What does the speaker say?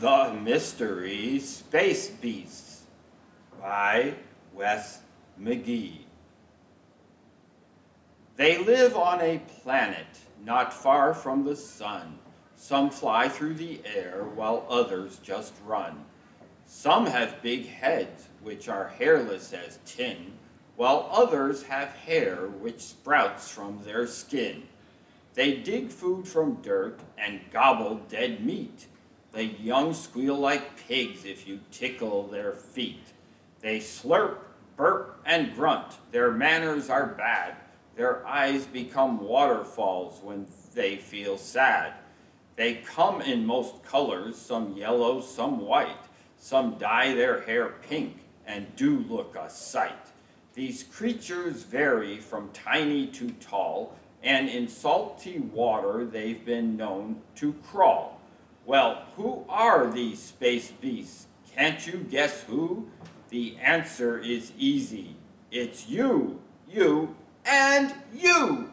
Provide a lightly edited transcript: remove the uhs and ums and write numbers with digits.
The Mystery Space Beasts by Wes McGee. They live on a planet not far from the sun. Some fly through the air while others just run. Some have big heads which are hairless as tin, while others have hair which sprouts from their skin. They dig food from dirt and gobble dead meat. The young squeal like pigs if you tickle their feet. They slurp, burp, and grunt. Their manners are bad. Their eyes become waterfalls when they feel sad. They come in most colors, some yellow, some white. Some dye their hair pink and do look a sight. These creatures vary from tiny to tall, and in salty water they've been known to crawl. Well, who are these space beasts? Can't you guess who? The answer is easy. It's you, and you!